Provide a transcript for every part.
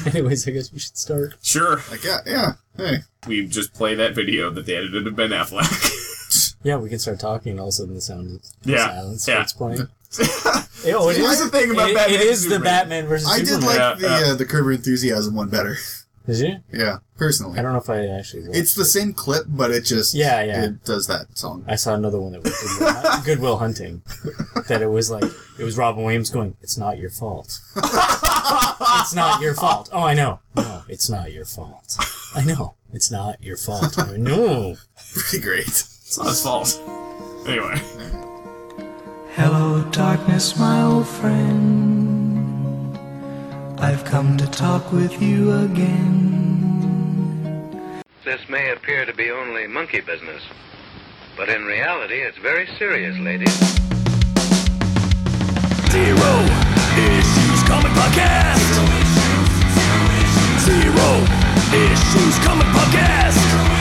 Anyways, I guess we should start. Sure. Like, yeah. Hey. We just play that video that they edited of Ben Affleck. Yeah, we can start talking, and all of a sudden the sound of silence starts playing. Here's the thing about Batman. It is the Batman versus Superman. I did like the Curb Your Enthusiasm one better. Did you? Yeah, personally. I don't know if I actually watched It's the same clip, but it just... It does that song. I saw another one that was Goodwill Hunting. That it was Robin Williams going, "It's not your fault. It's not your fault. Oh, I know. No, it's not your fault. I know. It's not your fault. I know." Pretty great. It's not his fault. Anyway. Hello, darkness, my old friend. I've come to talk with you again. This may appear to be only monkey business, but in reality, it's very serious, ladies. Zero Issues Comic Podcast. Zero Issues Comic Podcast.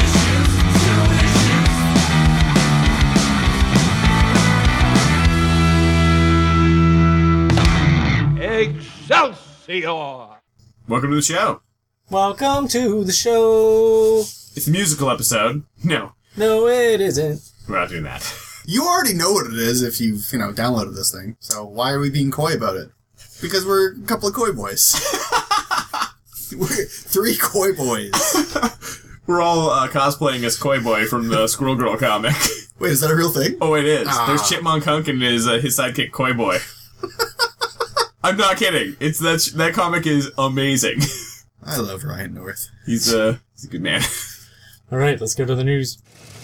Excelsior! Welcome to the show. Welcome to the show. It's a musical episode. No, it isn't. we're not doing that. You already know what it is if you've, downloaded this thing. So why are we being coy about it? Because we're a couple of coy boys. We're three coy boys. We're all cosplaying as Koi Boy from the Squirrel Girl comic. Wait, is that a real thing? Oh, it is. There's Chipmunk Hunk and his sidekick Koi Boy. I'm not kidding. That comic is amazing. I love Ryan North. He's a good man. All right, let's go to the news.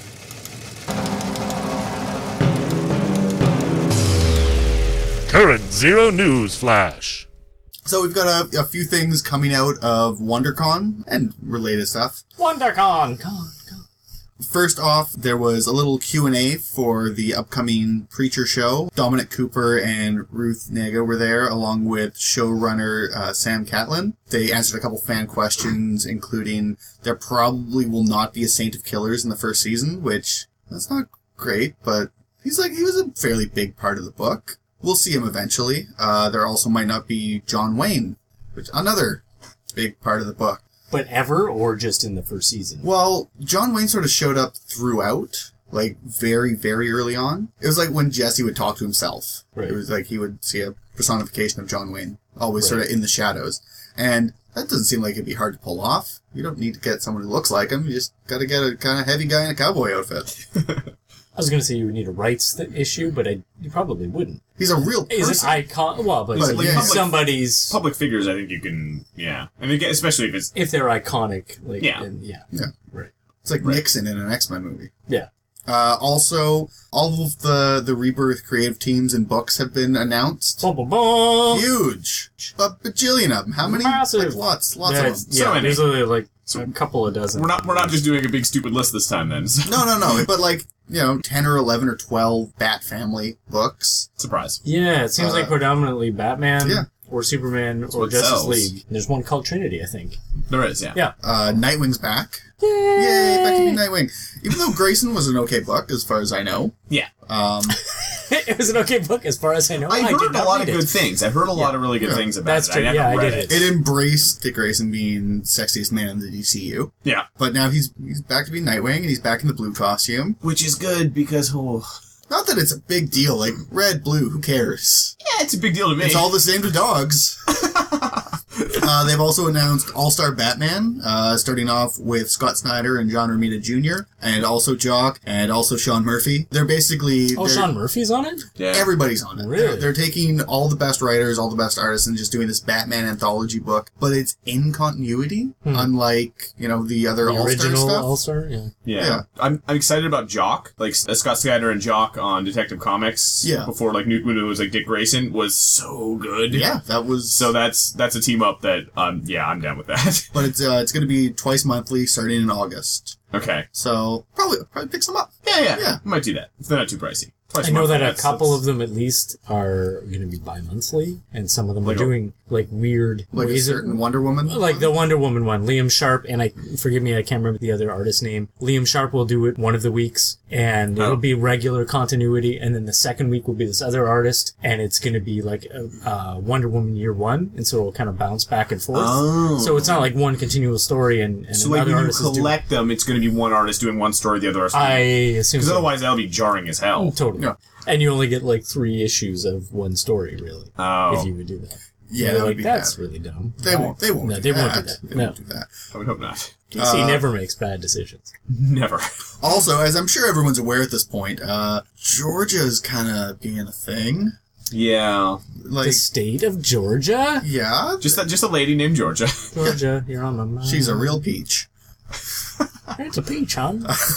Current Zero News Flash. So we've got a few things coming out of WonderCon and related stuff. WonderCon! First off, there was a little Q&A for the upcoming Preacher show. Dominic Cooper and Ruth Negga were there, along with showrunner Sam Catlin. They answered a couple fan questions, including there probably will not be a Saint of Killers in the first season, which, that's not great, but he was a fairly big part of the book. We'll see him eventually. There also might not be John Wayne, which another big part of the book. But ever, or just in the first season? Well, John Wayne sort of showed up throughout, very, very early on. It was like when Jesse would talk to himself. Right. It was like he would see a personification of John Wayne, always sort of in the shadows. And that doesn't seem like it'd be hard to pull off. You don't need to get someone who looks like him. You just gotta get a kind of heavy guy in a cowboy outfit. I was going to say you would need a rights issue, but you probably wouldn't. He's a real person. He's an icon. Well, but somebody's... Public figures, I think you can, And again, especially if it's... If they're iconic. Yeah. Right. It's like Nixon in an X-Men movie. Yeah. Also, all of the Rebirth creative teams and books have been announced. Bum, bum, bum. Huge. A bajillion of them. How many? Massive. Lots of them. So many. There's only a couple of dozen. We're not just doing a big stupid list this time then. So. No. But 10 or 11 or 12 Bat Family books. Surprise. Yeah, it seems like predominantly Batman or Superman or Justice sells. League. There's one called Trinity, I think. There is, yeah. Yeah. Nightwing's back. Yay, back to be Nightwing. Even though Grayson was an okay book, as far as I know. Yeah. It was an okay book, as far as I know. I heard did not a lot of read good it. things. I've heard a lot of really good things about That's it. true. I never read did it. It embraced Dick Grayson being sexiest man in the DCU. Yeah. But now he's back to be Nightwing, and he's back in the blue costume. Which is good because, Not that it's a big deal, like red, blue, who cares? yeah, it's a big deal to me. It's all the same to dogs. They've also announced All-Star Batman, starting off with Scott Snyder and John Romita Jr., and also Jock, and also Sean Murphy. They're basically... Sean Murphy's on it? Yeah. Everybody's on it. Really? They're taking all the best writers, all the best artists, and just doing this Batman anthology book, but it's in continuity, unlike, the other The All-Star original stuff. All-Star? Yeah. I'm excited about Jock. Scott Snyder and Jock on Detective Comics. Yeah. Before, when it was, Dick Grayson, was so good. Yeah, that was... So that's a team up that, I'm down with that. But it's going to be twice monthly, starting in August. Okay. So, probably pick some up. Yeah. Yeah. I might do that. If they're not too pricey. Twice I know monthly, that a that's- couple that's- of them at least are going to be bi-monthly, and some of them Like are a- doing like weird Like a ways of- certain Wonder Woman. like the Wonder Woman one. Liam Sharp, and forgive me, I can't remember the other artist's name. Liam Sharp will do it one of the weeks, and it'll be regular continuity, and then the second week will be this other artist, and it's going to be like Wonder Woman Year One, and so it'll kind of bounce back and forth. Oh. So it's not like one continual story, and So like another when you artist is doing. collect them, it's going to be one artist doing one story, the other artist. I assume Because so. otherwise, that'll be jarring as hell. Totally. Yeah. And you only get like 3 issues of one story, really. Oh. If you would do that. Yeah, You're that would like, be that's bad. really dumb. They won't. They won't. No, do they that. won't do that. They No. won't do that. I would hope not. DC never makes bad decisions. Never. Also, as I'm sure everyone's aware at this point, Georgia's kind of being a thing. Yeah. Like, The state of Georgia? yeah, Just a lady named Georgia. Georgia, you're on my mind. she's a real peach. It's a peach, huh?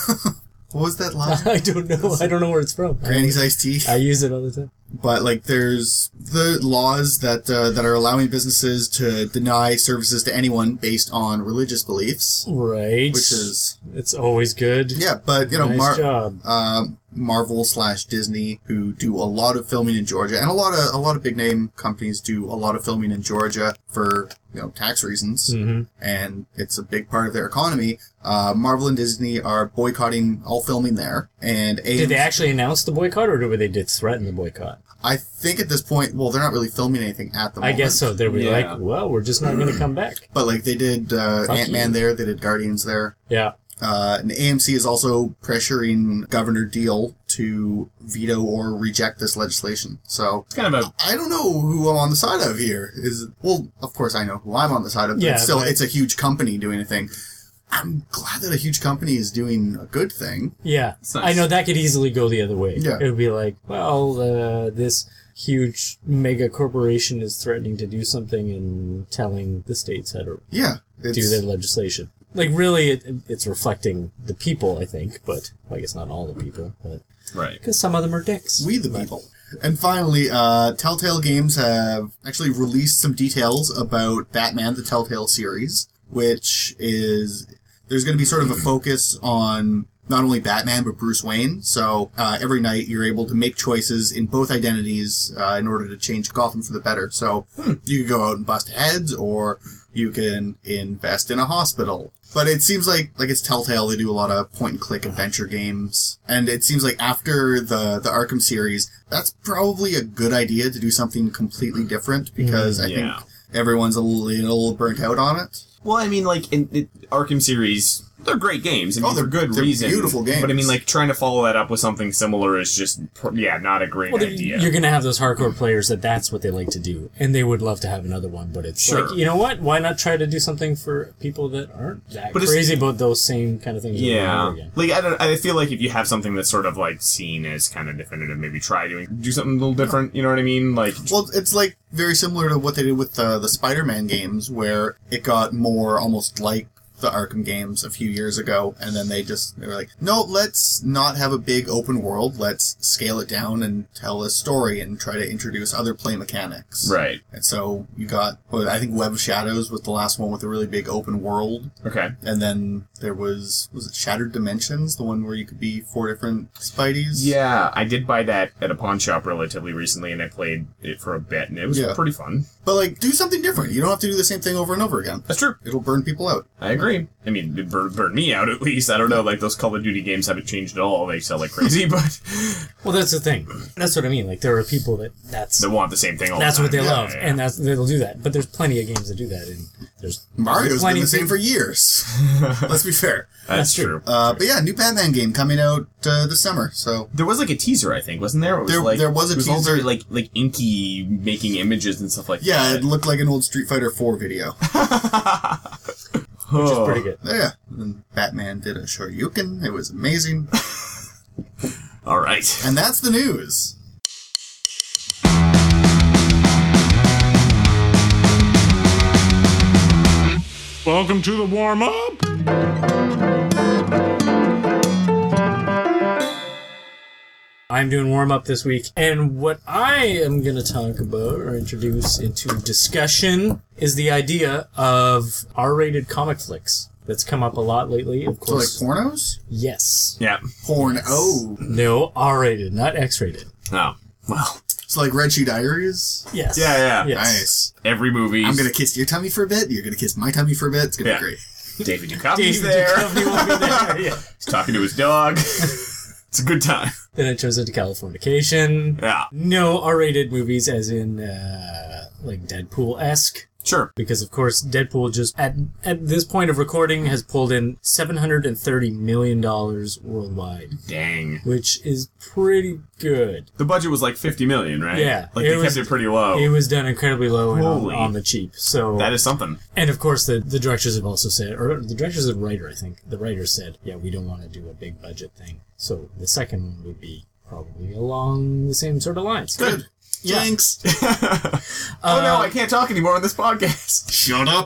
What was that line? I don't know. I don't know where it's from. Granny's iced tea. I use it all the time. But like, there's the laws that that are allowing businesses to deny services to anyone based on religious beliefs, Right. which is It's always good. yeah. But you know, Nice job. Marvel / Disney, who do a lot of filming in Georgia, and a lot of big name companies do a lot of filming in Georgia for tax reasons, and it's a big part of their economy. Marvel and Disney are boycotting all filming there, and Did they actually announce the boycott, or did they just threaten the boycott? I think at this point, well, they're not really filming anything at the moment. I guess so. They were Yeah. like, well, we're just not going to come back. But like they did Ant-Man you. there, they did Guardians there. Yeah. And AMC is also pressuring Governor Deal to veto or reject this legislation. So It's kind of a... I don't know who I'm on the side of here. Well, of course I know who I'm on the side of, but Yeah, still, but- it's a huge company doing a thing. I'm glad that a huge company is doing a good thing. Yeah. It's nice. I know that could easily go the other way. Yeah. It would be like, well, this huge mega corporation is threatening to do something and telling the states how to Yeah. do their legislation. Like, really, it's reflecting the people, I think, but I guess not all the people, but Right. because some of them are dicks. We the people. And finally, Telltale Games have actually released some details about Batman, the Telltale series, which is, there's going to be sort of a focus on not only Batman, but Bruce Wayne. So every night you're able to make choices in both identities in order to change Gotham for the better. So you could go out and bust heads, or you can invest in a hospital. But it seems like it's Telltale. They do a lot of point-and-click adventure games. And it seems like after the Arkham series, that's probably a good idea to do something completely different, because I yeah. think everyone's a little burnt out on it. Well, I mean, like, in the Arkham series, they're great games. I mean, Oh, for good they're reason. beautiful games. But I mean, like, trying to follow that up with something similar is just, not a great Well, idea. you're going to have those hardcore players that's what they like to do, and they would love to have another one, but it's Sure. like, you know what? Why not try to do something for people that aren't that But it's- crazy about those same kind of things over and Yeah, over again? like I feel like if you have something that's sort of like seen as kind of definitive, maybe do something a little different. You know what I mean? Like, Well, it's like very similar to what they did with the Spider-Man games, where it got more almost like the Arkham games a few years ago, and then they were like, no, let's not have a big open world, let's scale it down and tell a story and try to introduce other play mechanics. right? And so you got, I think Web of Shadows was the last one with a really big open world, Okay. and then there was it Shattered Dimensions, the one where you could be 4 different Spideys? Yeah, I did buy that at a pawn shop relatively recently, and I played it for a bit, and it was Yeah. pretty fun. But like, do something different. You don't have to do the same thing over and over again. That's true. It'll burn people out. I agree. I mean, it burned me out at least. I don't know, like those Call of Duty games haven't changed at all. They sell like crazy, but Well, that's the thing. That's what I mean. Like, there are people that's they want the same thing all that's the what time. they Yeah, love, yeah. and they'll do that. But there's plenty of games that do that, and there's Mario's plenty been the of same people- for years. Let's be fair. That's true. true. But yeah, new Batman game coming out this summer. So There was like a teaser, I think, wasn't there? It was There was a it was all teaser. very like inky, making images and stuff like yeah, that. it looked like an old Street Fighter 4 video. which is pretty good. Yeah, and Batman did a Shoryuken. It was amazing. All right. And that's the news. Welcome to the warm-up. I'm doing warm-up this week, and what I am going to talk about or introduce into discussion is the idea of R-rated comic flicks. that's come up a lot lately. Of So like course, pornos? yes. Yeah. Porno. No, R-rated, not X-rated. Oh. Well. So like Red Shoe Diaries? Yes. Yeah. Yes. Nice. Every movie. I'm gonna kiss your tummy for a bit. You're gonna kiss my tummy for a bit. It's gonna Yeah. be great. David Duchovny's David there. Duchovny will be there. Yeah. He's talking to his dog. It's a good time. Then it turns into Californication. Yeah. No R-rated movies, as in like Deadpool-esque. Sure. Because, of course, Deadpool just, at this point of recording, has pulled in $730 million worldwide, Dang. which is pretty good. The budget was like $50 million, right? Yeah. Like they kept it pretty low. It was done incredibly low and Holy. on the cheap. So That is something. and, of course, the directors have also said, or the directors and writer, I think, the writer said, yeah, we don't want to do a big budget thing. So the second one would be probably along the same sort of lines. Good. Yeah. Jinx. Oh no, I can't talk anymore on this podcast. Shut up.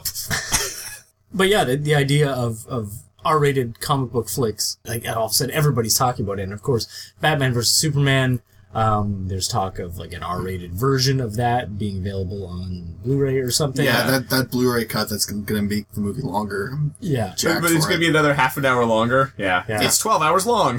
But yeah, the idea of R-rated comic book flicks, like all of a sudden everybody's talking about it. And of course, Batman vs. Superman, there's talk of like an R-rated version of that being available on Blu-ray or something. Yeah, that Blu-ray cut that's gonna make the movie longer. I'm Yeah. jacked But it's for going to it. be another half an hour longer. Yeah. Yeah. It's 12 hours long.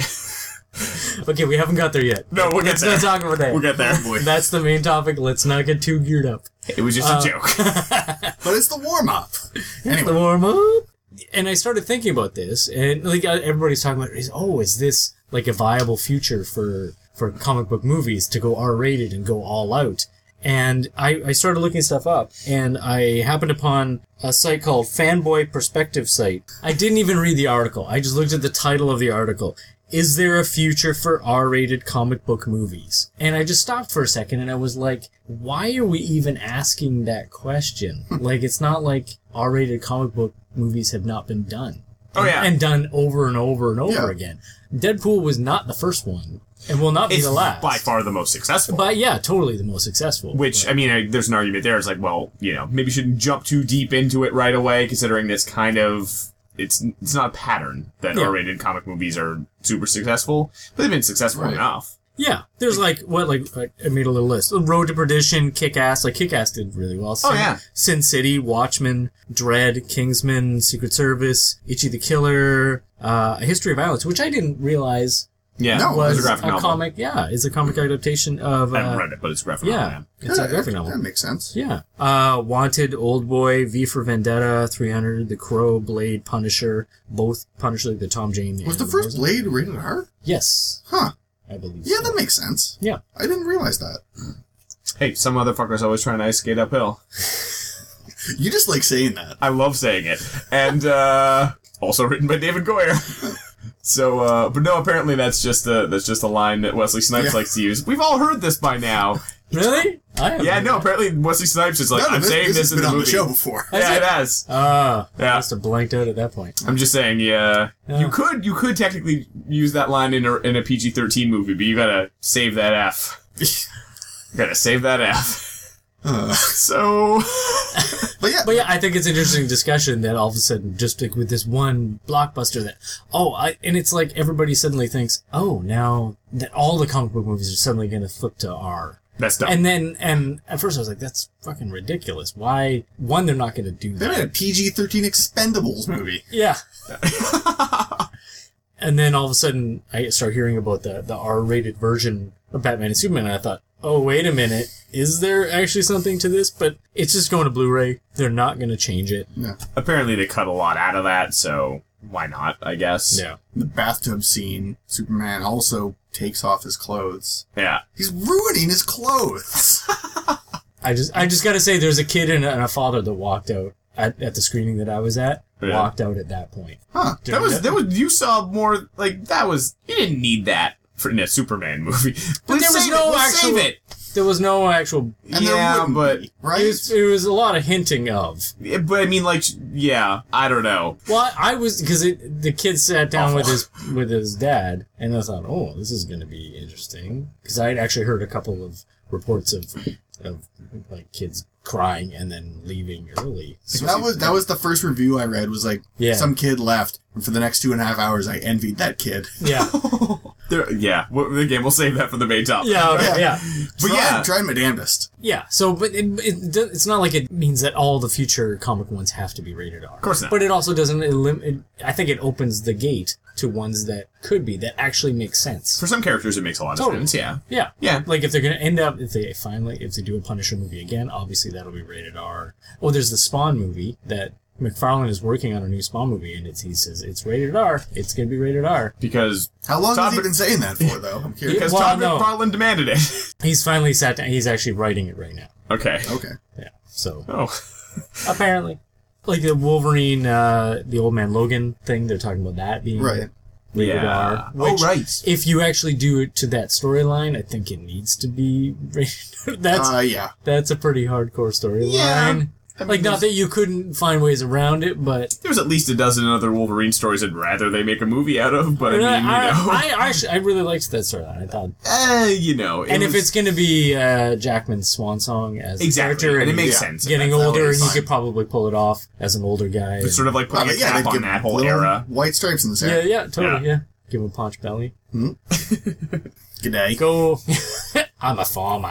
Okay, we haven't got there yet. No, we'll get Let's there. not talk about that. We'll get there. That's the main topic. Let's not get too geared up. It was just a joke. But it's the warm-up. The Anyway. warm up. And I started thinking about this, and like everybody's talking about, is this like a viable future for comic book movies to go R-rated and go all out? And I started looking stuff up, and I happened upon a site called Fanboy Perspective Site. I didn't even read the article. I just looked at the title of the article. Is there a future for R-rated comic book movies? And I just stopped for a second and I was like, why are we even asking that question? Like, it's not like R-rated comic book movies have not been done. Oh, yeah. And done over and over and over Yeah. again. Deadpool was not the first one and will not be It's the last. by far the most successful. But yeah, totally the most successful. Which, But- I mean, there's an argument there. It's like, well, maybe you shouldn't jump too deep into it right away, considering this kind of... It's not a pattern that Yeah. R-rated comic movies are super successful, but they've been successful Right. enough. Yeah, there's I made a little list. Road to Perdition, Kick-Ass. Like, Kick-Ass did really well. Oh, yeah. Sin City, Watchmen, Dread, Kingsman, Secret Service, Ichi the Killer, A History of Violence, which I didn't realize Yeah, No, it was a graphic novel. comic. Yeah, it's a comic adaptation of... I haven't read it, but it's a graphic novel. yeah, it's a graphic novel. That makes sense. Yeah. Wanted, Old Boy, V for Vendetta, 300, The Crow, Blade, Punisher, both Punisher, the Tom Jane. Was the and first Blade rated R? Yes, Huh. I believe Yeah, so. that makes sense. Yeah. I didn't realize that. Hey, some motherfucker's always trying to ice skate uphill. You just like saying that. I love saying it. And, also written by David Goyer. So, but no, apparently that's just a line that Wesley Snipes Yeah. likes to use. We've all heard this by now. Really? I haven't Yeah, heard no, that. apparently Wesley Snipes is like, No, I'm saying this has in been the on movie. the show before. Yeah, it has. I Yeah. must have blanked out at that point. I'm just saying, yeah. Yeah. You could technically use that line in a PG-13 movie, but you gotta save that F. You gotta save that F. So, But yeah, But yeah, I think it's an interesting discussion that all of a sudden, just like with this one blockbuster that, and it's like everybody suddenly thinks, now that all the comic book movies are suddenly going to flip to R. that's dumb. And at first I was like, that's fucking ridiculous. Why? One, they're not going to do they made a that. PG-13 Expendables movie. Yeah. And then all of a sudden, I start hearing about the R-rated version of Batman and Superman, and I thought, oh, wait a minute. Is there actually something to this? But it's just going to Blu-ray. They're not going to change it. Apparently they cut a lot out of that, so why not, I guess. Yeah. In the bathtub scene, Superman also takes off his clothes. Yeah. He's ruining his clothes. I just got to say, there's a kid and a father that walked out at the screening that I was at. Yeah. Walked out at that point. Huh. That was, you saw more, like, you didn't need that in a Superman movie. But there was Save no it, actual. save it. There was no actual. And there Yeah, wouldn't but- be, right? It was a lot of hinting of. Yeah, but I mean, like, yeah, I don't know. Well, I was because the kid sat down Awful. with his dad, and I thought, oh, this is going to be interesting because I had actually heard a couple of reports of like kids crying and then leaving early. So that was the first review I read was like Yeah. some kid left. And for the next 2.5 hours, I envied that kid. Yeah. Again, we'll save that for the main topic. Yeah, okay, yeah. But Try my damnedest. Yeah, so, but it's not like it means that all the future comic ones have to be rated R. Of course not. But it also doesn't I think it opens the gate to ones that could be, that actually make sense. For some characters, it makes a lot of Totally. sense, yeah. Yeah. Yeah. Like, if they're going to end up, if they do a Punisher movie again, obviously that'll be rated R. Oh, there's the Spawn movie that McFarlane is working on, a new Spawn movie, and he says it's rated R. It's going to be rated R. Because... How long Todd has he been saying that for, though? I'm curious. Because Well, Todd no. McFarlane demanded it. He's finally sat down. He's actually writing it right now. Okay. Okay. Yeah. So, Oh. apparently. Like the Wolverine, the Old Man Logan thing, they're talking about that being Right. rated Yeah. R. Oh, Which, right. if you actually do it to that storyline, I think it needs to be rated. Yeah. That's a pretty hardcore storyline. Yeah. I mean, Like, not that you couldn't find ways around it, but... There's at least a dozen other Wolverine stories I'd rather they make a movie out of, but I mean, I really liked that storyline. I thought... And if it's going to be Jackman's swan song as the character, and it makes yeah, sense. getting That's older, always he fine. could probly pull it off as an older guy. It's sort of like putting a Yeah, cap they'd on give that whole little era. white stripes in the Yeah, sand. yeah, totally, yeah. Give him a punch belly. G'day. Go. I'm a farmer.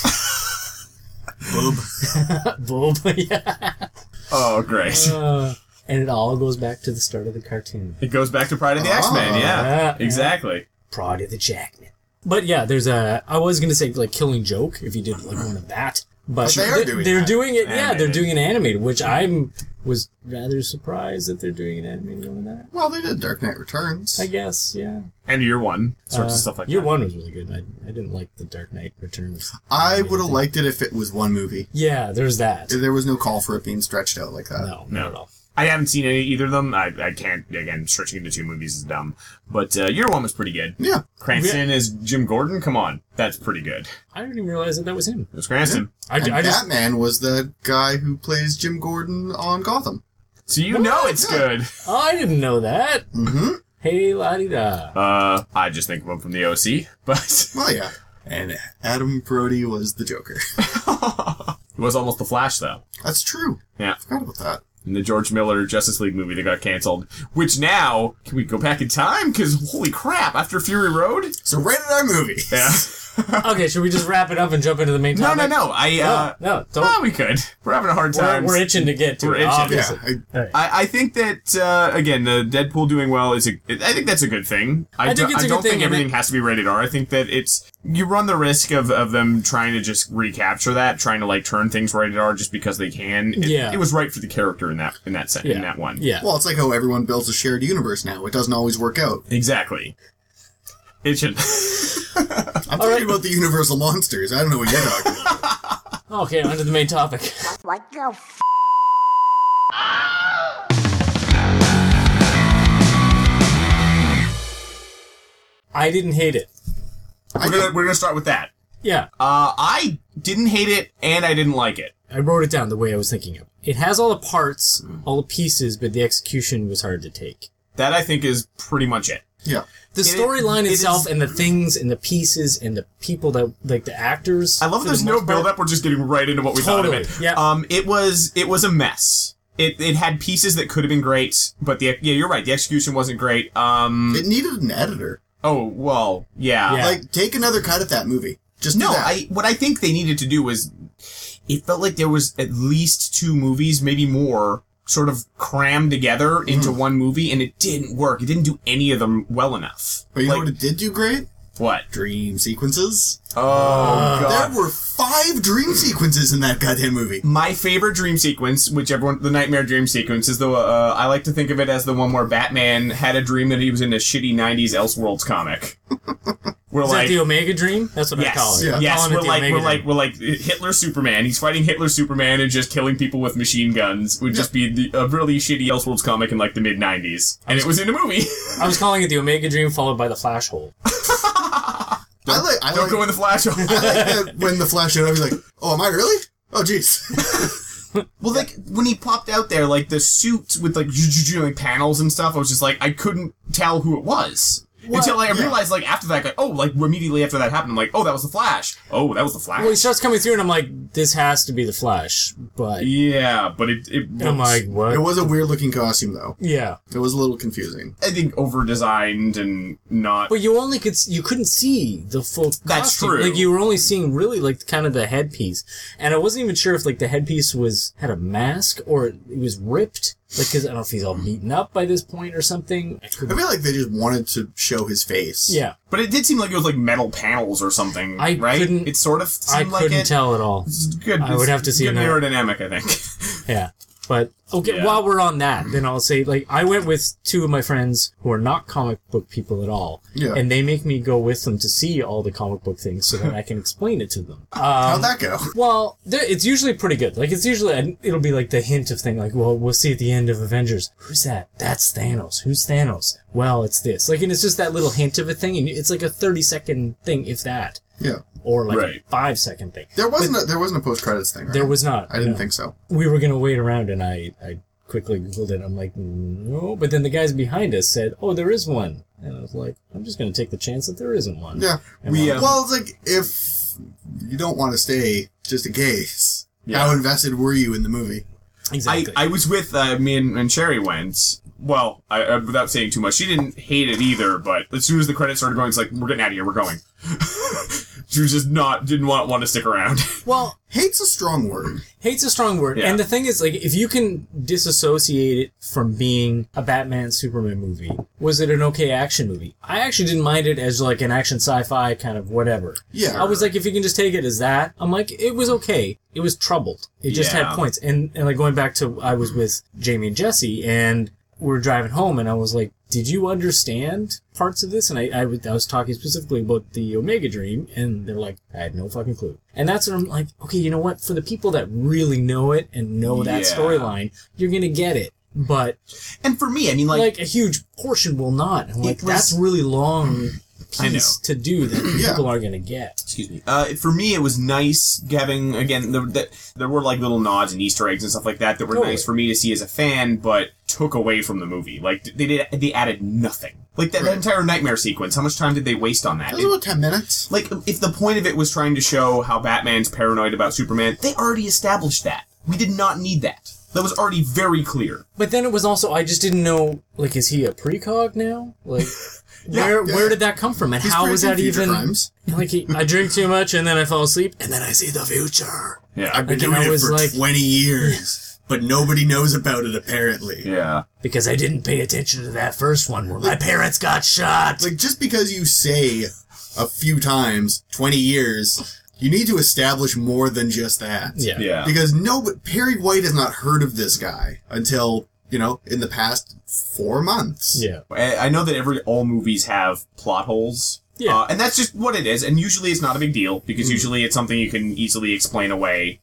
Boob. Boob, yeah. Oh, great. And it all goes back to the start of the cartoon. It goes back to Pride of the X-Men, yeah. Yeah. Exactly. Pride of the Jackman. But yeah, there's I was going to say, like, Killing Joke, if you did, like, one of that. But They are doing they're that. doing it, yeah, they're Animated. doing an animated, which was rather surprised that they're doing an animated one of that. Well, they did Dark Knight Returns. I guess, yeah. And Year One, sorts of stuff like Year that. One was really good. I didn't like the Dark Knight Returns. I would have liked it if it was one movie. Yeah, there's that. There was no call for it being stretched out like that. No, not at all. I haven't seen either of them. I can't, again, stretching into 2 movies is dumb. But Year One was pretty good. Yeah. Cranston is Jim Gordon? Come on. That's pretty good. I didn't even realize that was him. It was Cranston. And I just Batman was the guy who plays Jim Gordon on Gotham. So you know it's good. Oh, I didn't know that. Mm-hmm. Hey, la-di-da. I just think of him from the OC, but Well, yeah. And Adam Brody was the Joker. it was almost the Flash, though. That's true. Yeah. I forgot about that. In the George Miller Justice League movie that got canceled, which now, can we go back in time? Because holy crap, after Fury Road? So rated R movie. Yeah. Okay, should we just wrap it up and jump into the main topic? No. No, don't. Well, we could. We're having a hard time. We're itching to get to We're it, itching. obviously. Yeah. I think that, again, the Deadpool doing well I think that's a good thing. I think it's a don't good thing, think and everything has to be rated R. I think that you run the risk of them trying to just recapture that, trying to, like, turn things rated R just because they can. It was right for the character in that in that one. Yeah. Well, it's like how everyone builds a shared universe now. It doesn't always work out. Exactly. It should. I'm talking about the Universal Monsters. I don't know what you're talking about. Okay, on to the main topic. What the f? I didn't hate it. We're gonna start with that. Yeah, I didn't hate it, and I didn't like it. I wrote it down the way I was thinking of it. It has all the parts, all the pieces, but the execution was hard to take. That, I think, is pretty much it. Yeah. The storyline it itself is- and the things and the pieces and the people that, like the actors. I love for there's the no most part. build-up. We're just getting right into what we thought of Totally, it. yeah. It was a mess. It had pieces that could have been great, but you're right. The execution wasn't great. It needed an editor. Oh, well, yeah. Yeah. Like, take another cut at that movie. Just do No, that. what I think they needed to do was, it felt like there was at least 2 movies, maybe more, sort of crammed together into one movie, and it didn't work. It didn't do any of them well enough. But you know Like, what it did do great? what? Dream sequences. Oh, God. There were 5 dream sequences in that goddamn movie. My favorite dream sequence, the Nightmare Dream sequence, is I like to think of it as the one where Batman had a dream that he was in a shitty 90s Elseworlds comic. We're Is that the Omega Dream? That's what I call it. Yeah. I'm Yes, calling it the Omega Dream. we're like Hitler Superman. He's fighting Hitler Superman and just killing people with machine guns. Would just be a really shitty Elseworlds comic in like the mid 90s, and it was in a movie. I was calling it the Omega Dream followed by the Flash Hole. I Don't go in the Flash. I like that when the Flash showed up, he's like, oh, am I really? Oh, jeez. Well, like, when he popped out there, like, the suit with, like, panels and stuff, I was just like, I couldn't tell who it was. Until I realized, like, after that, immediately after that happened, I'm like, oh, that was the Flash. Oh, that was the Flash. Well, he starts coming through, and I'm like, this has to be the Flash. But yeah, but it I'm like, what? It was a weird looking costume, though. Yeah. It was a little confusing. I think over-designed and not... But you couldn't see the full costume. That's true. Like, you were only seeing really, like, kind of the headpiece. And I wasn't even sure if, like, the headpiece had a mask or it was ripped. Like, cause I don't know if he's all beaten up by this point or something. I feel like they just wanted to show his face. Yeah. But it did seem like it was like metal panels or something, right? It sort of seemed like it. I couldn't tell at all. It's good. I would have to see good it now. aerodynamic, I think. Yeah. But, okay, Yeah. while we're on that, then I'll say, like, I went with two of my friends who are not comic book people at all. Yeah. And they make me go with them to see all the comic book things so that I can explain it to them. How'd that go? Well, it's usually pretty good. Like, it'll be like the hint of thing, like, well, we'll see at the end of Avengers. Who's that? That's Thanos. Who's Thanos? Well, it's this. Like, and it's just that little hint of a thing, and it's like a 30-second thing, if that. Yeah. Or like Right. a 5-second thing. There wasn't a post-credits thing, right? There was not. I didn't no. think so. We were going to wait around, and I quickly Googled it. I'm like, no. But then the guys behind us said, oh, there is one. And I was like, I'm just going to take the chance that there isn't one. Yeah. We, well, it's like, if you don't want to stay, just in case, Yeah. how invested were you in the movie? Exactly. I was with me and Sherry went. Well, without saying too much, she didn't hate it either. But as soon as the credits started going, it's like, we're getting out of here. We're going. She was just didn't want to stick around. well, Hate's a strong word. hate's a strong word. Yeah. And the thing is, like, if you can disassociate it from being a Batman Superman movie, was it an okay action movie? I actually didn't mind it as like an action sci-fi kind of whatever. Yeah. I was like, if you can just take it as that, I'm like, it was okay. It was troubled. It just Yeah. had points. And like going back to, I was with Jamie and Jesse, and we were driving home, and I was like, did you understand parts of this? And I was talking specifically about the Omega Dream, and they're like, I had no fucking clue. And that's when I'm like, okay, you know what? For the people that really know it and know that Yeah. storyline, you're gonna get it. But And for me, I mean, like a huge portion will not. And like, was- that's really long I know. piece to do that Yeah. people aren't gonna get. Excuse me. For me, it was nice having, again, there were like little nods and Easter eggs and stuff like that were Totally. nice for me to see as a fan, but took away from the movie. Like, they added nothing. Like, that Right. entire nightmare sequence, how much time did they waste on that? That was about 10 minutes. Like, if the point of it was trying to show how Batman's paranoid about Superman, they already established that. We did not need that. That was already very clear. But then it was also, I just didn't know, like, is he a precog now? Like, where did that come from? And He's how was that predicting future even... crimes. Like, I drink too much, and then I fall asleep, and then I see the future. Yeah. I've been Like, and doing I it was for like- 20 years, but nobody knows about it, apparently. Yeah. Because I didn't pay attention to that first one where my parents got shot. Like, just because you say a few times, 20 years, you need to establish more than just that. Yeah. Yeah. Because Perry White has not heard of this guy until, in the past 4 months. Yeah. I know that all movies have plot holes. Yeah. And that's just what it is. And usually it's not a big deal, because usually it's something you can easily explain away.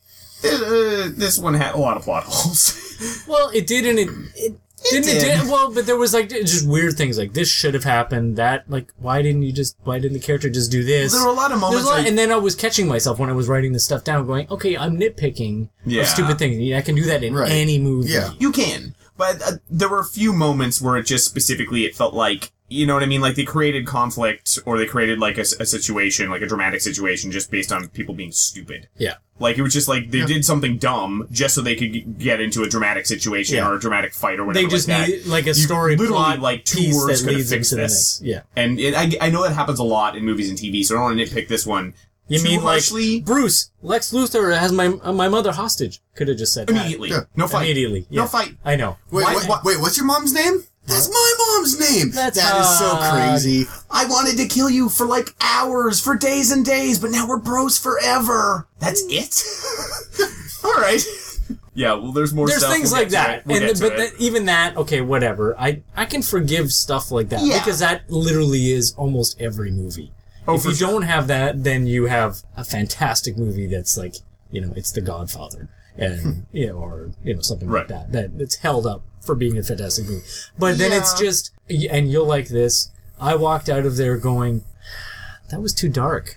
This one had a lot of plot holes. Well, it did, and it did. Well, but there was, like, just weird things, like, this should have happened, that, like, why didn't the character just do this? There were a lot of moments like... and then I was catching myself when I was writing this stuff down, going, okay, I'm nitpicking Yeah. of stupid things. I can do that in Right. any movie. Yeah. You can. But there were a few moments where it just specifically, it felt like, you know what I mean? Like, they created conflict, or they created, like, a situation, like a dramatic situation, just based on people being stupid. Yeah. Like, it was just like, they did something dumb just so they could get into a dramatic situation Yeah. or a dramatic fight or whatever. They just like that. need, like, a story literally, plot like, 2 piece words that could have leads them fixed to the this. next. Yeah. And I know that happens a lot in movies and TV, so I don't want to nitpick this one. You too mean, harshly. like, Bruce, Lex Luthor has my mother hostage. Could have just said that. Immediately. Yeah. No fight. Immediately. No yeah. fight. I know. Wait, wait, what's your mom's name? That's my mom's name! That's That is so crazy. I wanted to kill you for like hours, for days and days, but now we're bros forever. That's it? Alright. Yeah, well, there's more There's stuff. things We'll like get to that. it. We'll get to But it. even that, okay, whatever. I can forgive stuff like that. Yeah. Because that literally is almost every movie. Oh, if for you sure. don't have that, then you have a fantastic movie that's like, it's The Godfather. And, or, something Right. like that. It's held up for being a fantastic movie. But then it's just, and you'll like this, I walked out of there going, that was too dark.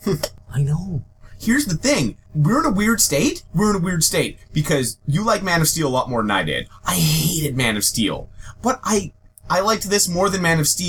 I know. Here's the thing. We're in a weird state. Because you like Man of Steel a lot more than I did. I hated Man of Steel. But I liked this more than Man of Steel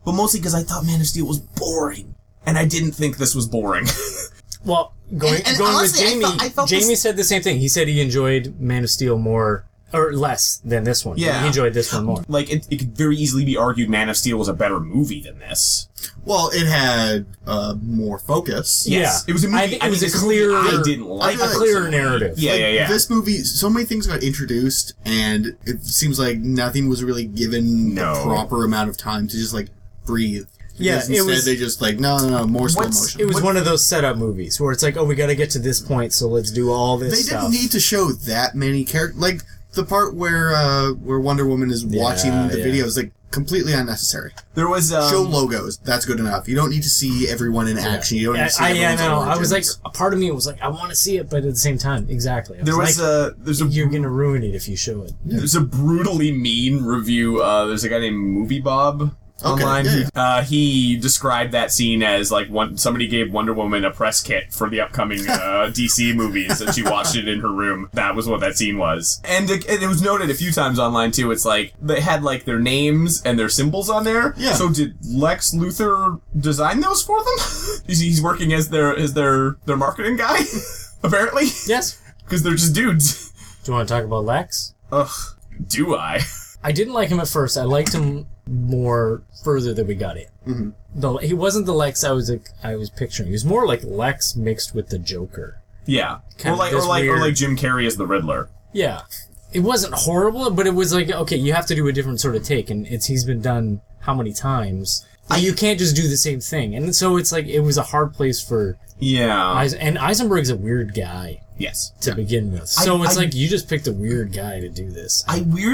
but mostly because I thought Man of Steel was boring. And I didn't think this was boring. Well, going honestly, with Jamie, I felt Jamie said the same thing. He said he enjoyed Man of Steel more, or less than this one. Yeah. He enjoyed this one more. Like, it could very easily be argued Man of Steel was a better movie than this. Well, it had more focus. Yes. It was a movie. I think it was a this clear, movie I didn't like. a clearer narrative. Yeah. This movie, so many things got introduced, and it seems like nothing was really given the proper amount of time to just, like, breathe. Yeah, Because instead they just, like, no, more slow motion. It was one of those setup movies where it's like, oh, we got to get to this point, so let's do all this stuff. They didn't need to show that many characters. Like, the part where Wonder Woman is watching the video is, like, completely unnecessary. There was show logos. That's good enough. You don't need to see everyone in action. You don't need to see everyone's origins. I was like, a part of me was like, I want to see it, but at the same time, exactly. You're gonna ruin it if you show it. There's a brutally mean review. There's a guy named Movie Bob online. He described that scene as like somebody gave Wonder Woman a press kit for the upcoming DC movies, and she watched it in her room. That was what that scene was, and it was noted a few times online too. It's like they had like their names and their symbols on there. Yeah. So did Lex Luthor design those for them? He's working as their marketing guy, apparently. Yes, because they're just dudes. Do you want to talk about Lex? Ugh. Do I? I didn't like him at first. I liked him more further than we got in. Mm-hmm. He wasn't the Lex I was picturing. He was more like Lex mixed with the Joker. Yeah, or like Jim Carrey as the Riddler. Yeah, it wasn't horrible, but it was like, okay, you have to do a different sort of take, and he's been done how many times? You can't just do the same thing, and so it's like it was a hard place for and Eisenberg's a weird guy. Yes. To begin with. So it's like, you just picked a weird guy to do this.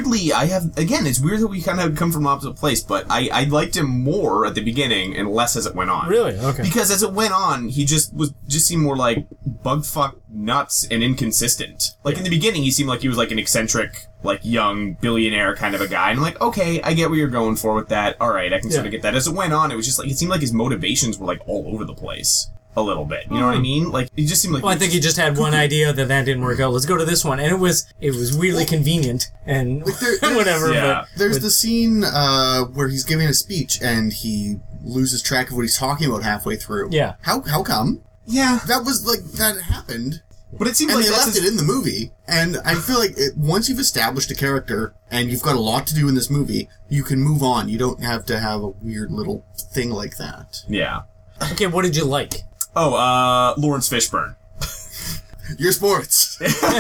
It's weird that we kind of come from opposite place, but I liked him more at the beginning and less as it went on. Really? Okay. Because as it went on, he just seemed more like bugfuck nuts and inconsistent. Like in the beginning, he seemed like he was like an eccentric, like young billionaire kind of a guy. And I'm like, okay, I get what you're going for with that. All right, I can sort of get that. As it went on, it was just like, it seemed like his motivations were like all over the place. A little bit, you know what I mean? Like, it just seemed like... Well, I think he just had one idea that didn't work out. Let's go to this one. And it was weirdly convenient and whatever. Yeah. But there's the scene where he's giving a speech and he loses track of what he's talking about halfway through. Yeah. How come? Yeah. That was like, that happened. But it seems and like they left it in the movie. And I feel like once you've established a character and you've got a lot to do in this movie, you can move on. You don't have to have a weird little thing like that. Yeah. Okay, what did you like? Oh, Lawrence Fishburne. Your sports.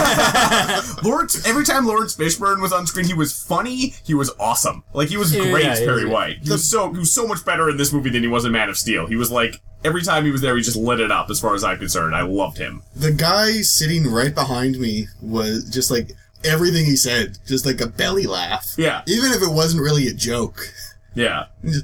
Every time Lawrence Fishburne was on screen, he was funny. He was awesome. Like, he was great as Perry White. He was so much better in this movie than he was in Man of Steel. He was like, every time he was there, he just lit it up as far as I'm concerned. I loved him. The guy sitting right behind me was just like, everything he said, just like a belly laugh. Yeah. Even if it wasn't really a joke. Yeah. Just,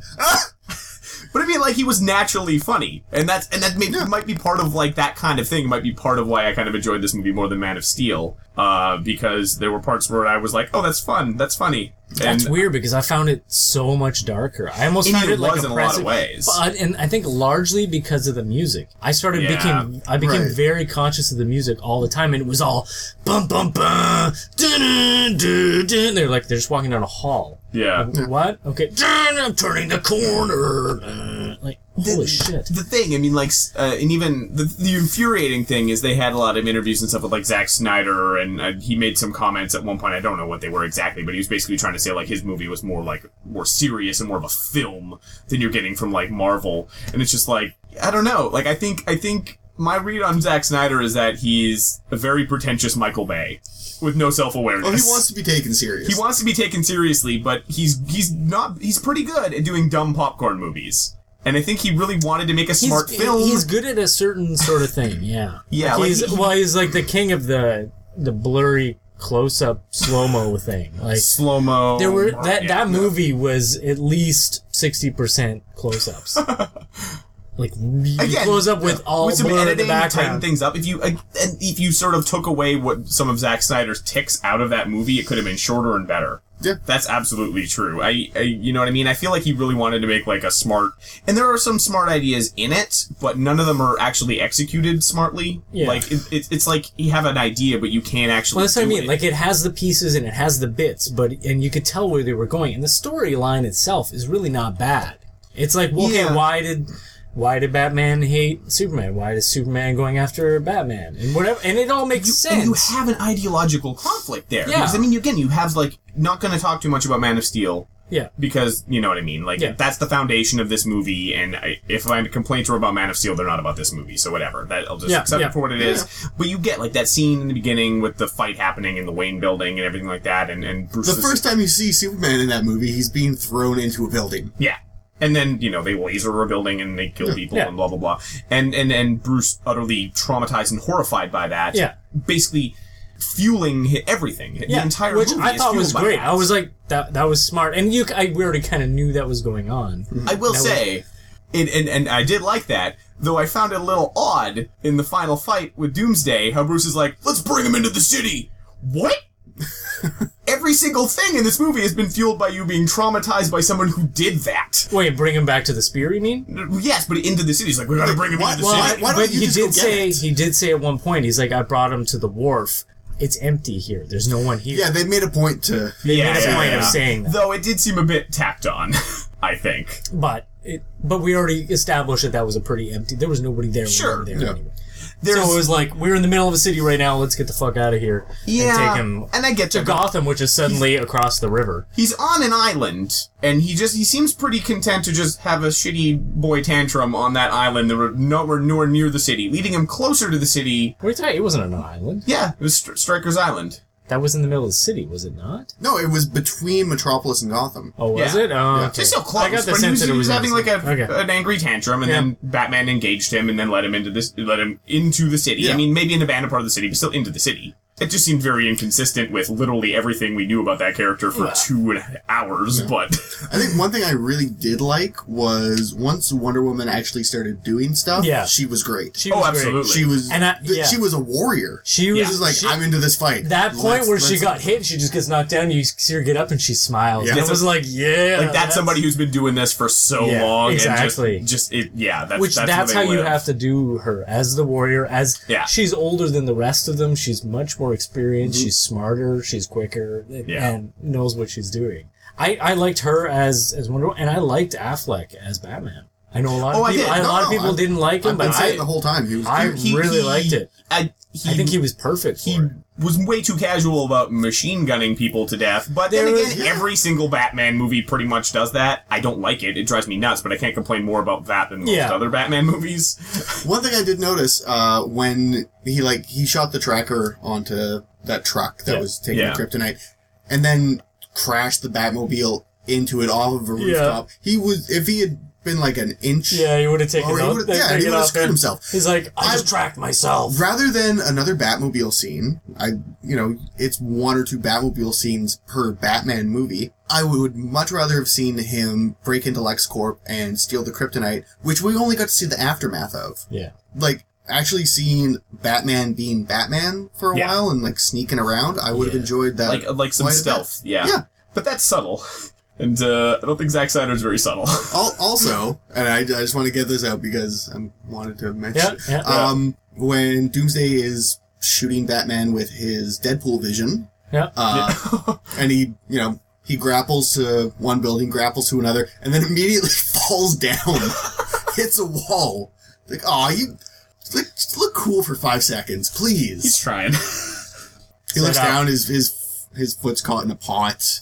But I mean, like, he was naturally funny, and that might be part of like that kind of thing. Might be part of why I kind of enjoyed this movie more than Man of Steel, because there were parts where I was like, "Oh, that's fun, that's funny." That's weird because I found it so much darker. I almost found it like in a lot of ways, and I think largely because of the music. I became very conscious of the music all the time, and it was all bum bum bum, dun dun dun dun. They're just walking down a hall. Yeah. What? Okay. I'm turning the corner. Like, holy shit. The thing, I mean, like, and even the infuriating thing is they had a lot of interviews and stuff with, like, Zack Snyder, and he made some comments at one point. I don't know what they were exactly, but he was basically trying to say, like, his movie was more serious and more of a film than you're getting from, like, Marvel. And it's just like, I don't know. Like, I think my read on Zack Snyder is that he's a very pretentious Michael Bay. With no self-awareness. Oh, he wants to be taken seriously. He wants to be taken seriously, but he's pretty good at doing dumb popcorn movies. And I think he really wanted to make a smart film. He's good at a certain sort of thing, yeah. Yeah. He's like the king of the blurry close-up slow-mo thing. Like slow-mo. That movie was at least 60% close-ups. Like really close up with all with some blur editing in the background. to tighten things up. If you sort of took away what some of Zack Snyder's ticks out of that movie, it could have been shorter and better. Yeah, that's absolutely true. I you know what I mean? I feel like he really wanted to make like a smart, and there are some smart ideas in it, but none of them are actually executed smartly. Yeah. Like it's like you have an idea, but you can't actually. Well, that's what I mean. it. Like it has the pieces and it has the bits, and you could tell where they were going, and the storyline itself is really not bad. It's like, well, okay, Yeah. why did Batman hate Superman? Why is Superman going after Batman? And whatever, and it all makes sense. And you have an ideological conflict there. Yeah. Because, I mean, again, you have, like, not going to talk too much about Man of Steel. Yeah. Because, you know what I mean? Like, Yeah. that's the foundation of this movie, and if my complaints are about Man of Steel, they're not about this movie, so whatever. I'll just accept it for what it is. But you get, like, that scene in the beginning with the fight happening in the Wayne building and everything like that, and Bruce... The first time you see Superman in that movie, he's being thrown into a building. Yeah. And then, you know, they laser a building and they kill people Yeah. and blah, blah, blah. And Bruce, utterly traumatized and horrified by that, basically fueling everything. The entire which movie I is thought fueled was by great. that. I was like, that was smart. And we already kind of knew that was going on. I will say, and I did like that, though I found it a little odd in the final fight with Doomsday, how Bruce is like, let's bring him into the city. What? Every single thing in this movie has been fueled by you being traumatized by someone who did that. Wait, bring him back to the spear, you mean? Yes, but into the city. He's like, we gotta bring him into the city. Why don't But you just go get it? he did say at one point, he's like, I brought him to the wharf. It's empty here. There's no one here. Yeah, they made a point to... They made a point of saying that. Though it did seem a bit tacked on, I think. But we already established that was a pretty empty. There was nobody there. Sure. When we were there Yeah. anyway. So it was like, we're in the middle of a city right now. Let's get the fuck out of here. Yeah, and take him and I get to that. Gotham, which is suddenly across the river. He's on an island, and he seems pretty content to just have a shitty boy tantrum on that island that were nowhere near the city, leading him closer to the city. Wait, it wasn't an island. Yeah, it was Stryker's Island. That was in the middle of the city, was it not? No, it was between Metropolis and Gotham. Oh, was Yeah. it? Oh, okay. It's still close, I got the but sense that he it was was having like Okay. an angry tantrum, and Yeah. then Batman engaged him, and then let him into the city. Yeah. I mean, maybe in the abandoned part of the city, but still into the city. It just seemed very inconsistent with literally everything we knew about that character for 2 hours, but... I think one thing I really did like was once Wonder Woman actually started doing stuff, Yeah. she was great. She was great. absolutely. She was And she was a warrior. She was Just like, she- I'm into this fight. That point Let's- where she let's- got hit, she just gets knocked down. You see her get up and she smiles. Yeah. And it was like, yeah, Like, that's somebody who's been doing this for so Yeah, long. exactly. And that's that's where how they you live. have to do her as the warrior. Yeah. She's older than the rest of them. She's much more experienced. She's smarter. She's quicker, and knows what she's doing. I liked her as Wonder Woman, and I liked Affleck as Batman. I know a lot of people. I did. A lot of people didn't like him, I've been but saying the whole time he was I good. really liked it. I think he was perfect for He it. was way too casual about machine gunning people to death, but then again, every single Batman movie pretty much does that. I don't like it. It drives me nuts, but I can't complain more about that than most other Batman movies. One thing I did notice, when he shot the tracker onto that truck that was taking the kryptonite, and then crashed the Batmobile into it off of a rooftop. If he had been like an inch, he would have taken he off. would have screwed himself. He's like, I just tracked myself. Rather than another Batmobile scene, it's 1 or 2 Batmobile scenes per Batman movie. I would much rather have seen him break into LexCorp and steal the kryptonite, which we only got to see the aftermath of. Yeah. Like, actually seeing Batman being Batman for a while and, like, sneaking around, I would have enjoyed that. Like some quite a bit. stealth, yeah. Yeah. But that's subtle. And I don't think Zack Snyder's very subtle. Also, and I just want to get this out because I wanted to mention Yeah. when Doomsday is shooting Batman with his Deadpool vision, and he grapples to one building, grapples to another, and then immediately falls down, hits a wall. Like, you look cool for 5 seconds, please. He's trying. He looks down, his foot's caught in a pot.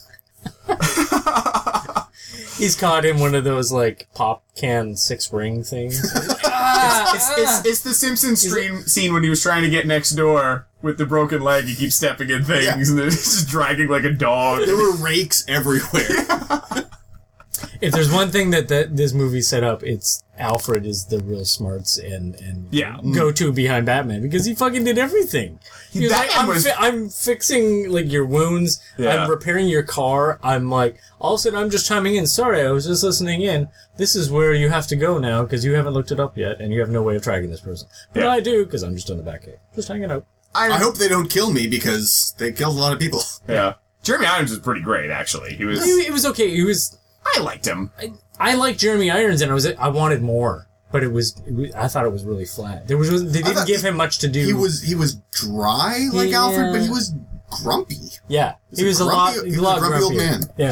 He's caught in one of those, like, pop can 6-ring things. It's the Simpsons scene when he was trying to get next door with the broken leg. He keeps stepping in things and then he's just dragging like a dog. There were rakes everywhere. If there's one thing that this movie set up, it's Alfred is the real smarts and go-to behind Batman, because he fucking did everything. He was like, I'm fixing, like, your wounds. Yeah. I'm repairing your car. I'm like, all of a sudden I'm just chiming in. Sorry, I was just listening in. This is where you have to go now because you haven't looked it up yet and you have no way of tracking this person. But I do, because I'm just on the back end. Just hanging out. I hope they don't kill me because they killed a lot of people. Yeah. Jeremy Irons was pretty great, actually. It was okay. I liked him. I liked Jeremy Irons, and I wanted more, but I thought it was really flat. They didn't give him much to do. He was dry like Alfred, but he was grumpy. Yeah, he was a grumpy lot old grumpier. man. Yeah,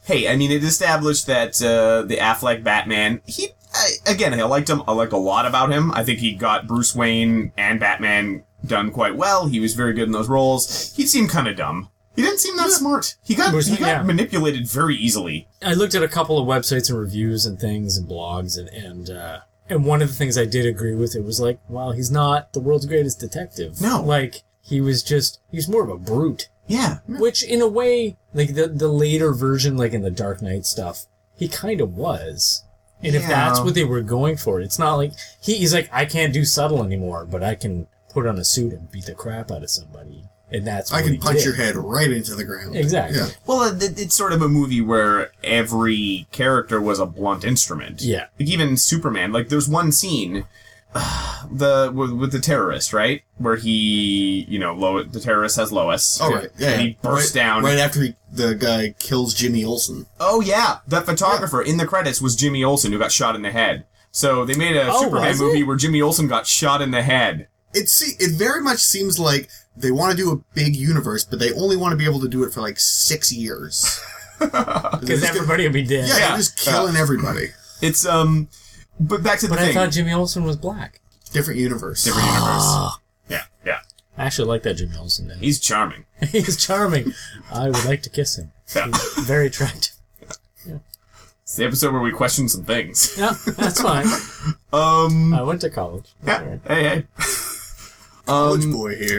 hey, I mean, it established that the Affleck Batman, I liked him. I liked a lot about him. I think he got Bruce Wayne and Batman done quite well. He was very good in those roles. He seemed kind of dumb. He didn't seem that smart. He got manipulated very easily. I looked at a couple of websites and reviews and things and blogs, and one of the things I did agree with, it was like, well, he's not the world's greatest detective. No. Like, he was more of a brute. Yeah. Which, in a way, like, the later version, like in the Dark Knight stuff, he kind of was. And if that's what they were going for, it's not like, he's like, I can't do subtle anymore, but I can put on a suit and beat the crap out of somebody. And that's what I can he punch did. your head right into the ground. Exactly. Yeah. Well, it's sort of a movie where every character was a blunt instrument. Yeah. Like even Superman, like there's one scene, with the terrorist, right? Where he, the terrorist has Lois. Oh, right. Yeah. And he bursts down. Right after the guy kills Jimmy Olsen. Oh, yeah. That photographer in the credits was Jimmy Olsen, who got shot in the head. So they made a Superman movie where Jimmy Olsen got shot in the head. It very much seems like they want to do a big universe, but they only want to be able to do it for like 6 years. Because everybody will be dead. Yeah, they're just killing everybody. It's, but back to the thing. I thought Jimmy Olsen was black. Different universe. Different universe. Yeah. I actually like that Jimmy Olsen. Then. He's charming. He's charming. I would like to kiss him. Yeah. He's very attractive. Yeah. It's the episode where we question some things. Yeah, that's fine. I went to college. Yeah. Hey. College boy here.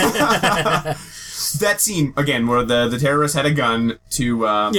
That scene again, where the terrorist had a gun to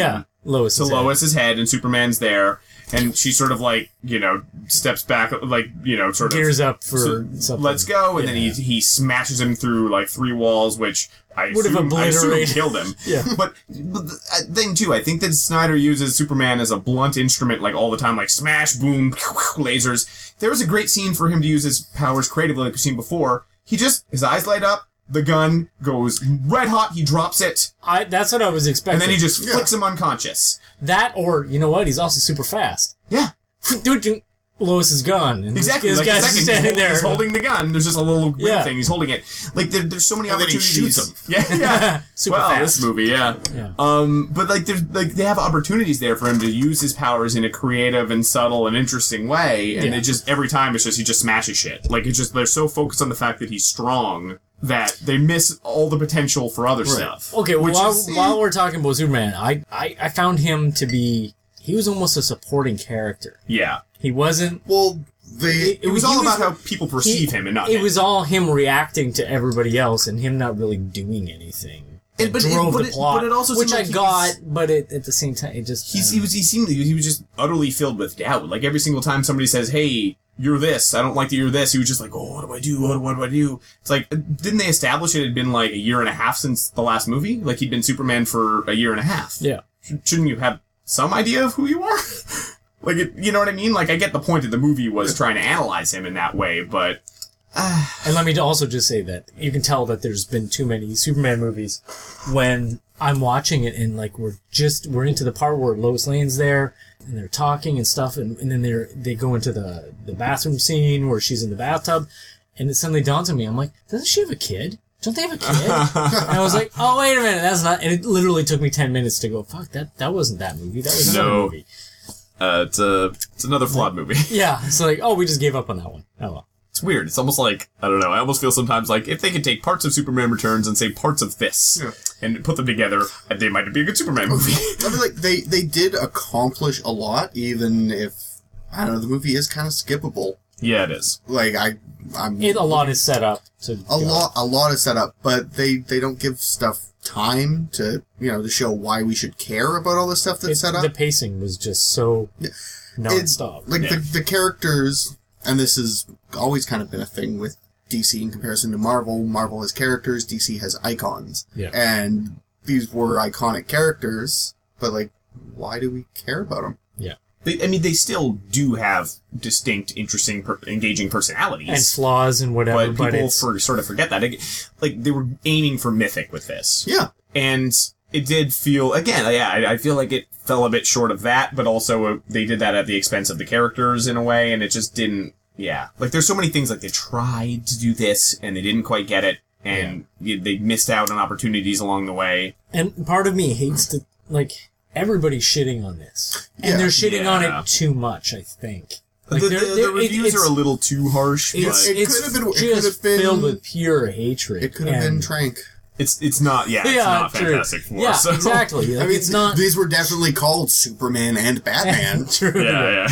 Lois's head, and Superman's there, and she sort of like steps back, like sort of gears up for something. Let's go, and then he smashes him through like 3 walls, which I assume killed him. Yeah, but the thing too, I think that Snyder uses Superman as a blunt instrument, like all the time, like smash, boom, lasers. There was a great scene for him to use his powers creatively, like we've seen before. His eyes light up, the gun goes red hot, he drops it. That's what I was expecting. And then he just flicks him unconscious. That, or, you know what, he's also super fast. Yeah. Dude, Lois is gone. And exactly. This guy's standing there. He's holding the gun. There's just a little green thing. He's holding it. Like, there's so many opportunities. And then he shoots him. Yeah. Super fast. This movie, yeah. But, they have opportunities there for him to use his powers in a creative and subtle and interesting way. And every time he just smashes shit. Like, they're so focused on the fact that he's strong that they miss all the potential for other stuff. Okay, well, while we're talking about Superman, I found him to be... He was almost a supporting character. Yeah. He wasn't... Well, it was all about how people perceive him and not him. It was all him reacting to everybody else and him not really doing anything. It drove the plot, but it also which I got, but at the same time, it just... He was just utterly filled with doubt. Like, every single time somebody says, hey... You're this. I don't like that you're this. He was just like, oh, what do I do? What do I do? It's like, didn't they establish it had been like a year and a half since the last movie? Like, he'd been Superman for a year and a half. Yeah. Shouldn't you have some idea of who you are? Like, you know what I mean? Like, I get the point that the movie was trying to analyze him in that way, but... And let me also just say that you can tell that there's been too many Superman movies when I'm watching it and, like, we're into the part where Lois Lane's there and they're talking and stuff, and then they go into the bathroom scene where she's in the bathtub, and it suddenly dawns on me, I'm like, doesn't she have a kid? Don't they have a kid? And I was like, oh, wait a minute, that's not... And it literally took me 10 minutes to go, fuck, that wasn't that movie. That was another movie. It's another flawed movie. Yeah, it's like, oh, we just gave up on that one. Oh, well. It's weird. It's almost like, I don't know, I almost feel sometimes like if they could take parts of Superman Returns and say parts of this and put them together, they might be a good Superman movie. I mean, like, they did accomplish a lot, even if, I don't know, the movie is kind of skippable. Yeah, it is. Like, a lot is set up. A lot is set up, but they don't give stuff time to, to show why we should care about all the stuff that's set up. The pacing was just so non-stop. The characters... And this has always kind of been a thing with DC in comparison to Marvel. Marvel has characters, DC has icons. Yeah. And these were iconic characters, but, like, why do we care about them? Yeah. They still do have distinct, interesting, engaging personalities. And flaws and whatever, but people sort of forget that. Like, they were aiming for mythic with this. Yeah. And... It did feel, again, I feel like it fell a bit short of that, but also they did that at the expense of the characters in a way, and it just didn't, Like, there's so many things, like, they tried to do this, and they didn't quite get it, and they missed out on opportunities along the way. And part of me hates to, like, everybody's shitting on this. And Yeah. they're shitting on Yeah. it too much, I think. Like, The reviews are a little too harsh, but It could have been- it could just have been- filled with pure hatred. It could have been and- Trank. it's not it's not true. Fantastic Four. Yeah, so. exactly. Like, I mean, it's not these were definitely called Superman and Batman. true. Yeah.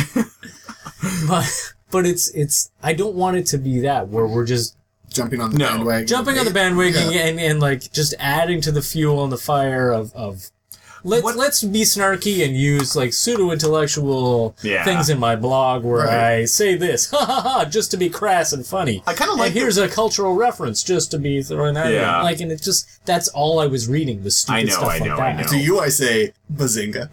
But it's I don't want it to be that where we're just Jumping on the No. bandwagon. jumping on the bandwagon Yeah. and like just adding to the fuel on the fire of let's be snarky and use like pseudo-intellectual Yeah. things in my blog where Right. I say this ha ha ha just to be crass and funny. I kinda like and here's a cultural reference just to be throwing that Yeah. in. Like, and it just that's all I was reading was stupid I know, stuff I like know, that. I know. To you, I say, bazinga.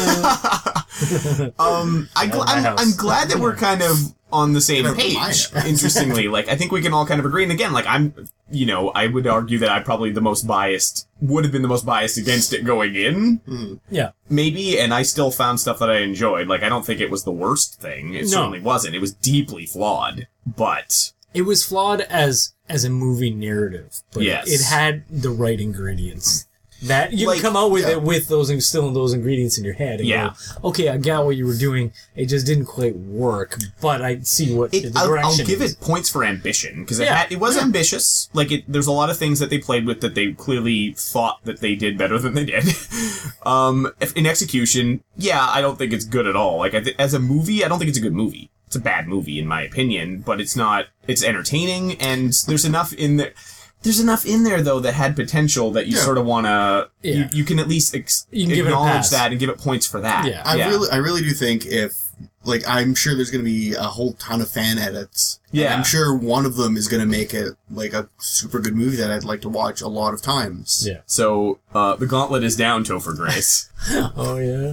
I'm glad that we're kind of on the same Never page. mind. Interestingly, like I think we can all kind of agree. And again, like I would argue that I probably would have been the most biased against it going in. Yeah. Maybe, and I still found stuff that I enjoyed. Like I don't think it was the worst thing. It No. certainly wasn't. It was deeply flawed, but It was flawed as a movie narrative, but Yes. it had the right ingredients. That you Like, can come out with yeah. it with those ingredients in your head and Yeah. go, okay, I got what you were doing. It just didn't quite work, but I see what the I'll direction give is. it points for ambition because Yeah. it was ambitious. Like there's a lot of things that they played with that they clearly thought that they did better than they did. In execution, yeah, I don't think it's good at all. Like as a movie, I don't think it's a good movie. It's a bad movie in my opinion, but it's not. It's entertaining, and there's enough in there. There's enough in there though that had potential that you Yeah. sort of want to. Yeah. You can at least You can give it a acknowledge pass. that and give it points for that. Yeah. I really do think if, like, I'm sure there's going to be a whole ton of fan edits. And Yeah. I'm sure one of them is going to make it, like, a super good movie that I'd like to watch a lot of times. Yeah. So the gauntlet is down, Topher Grace. Oh yeah.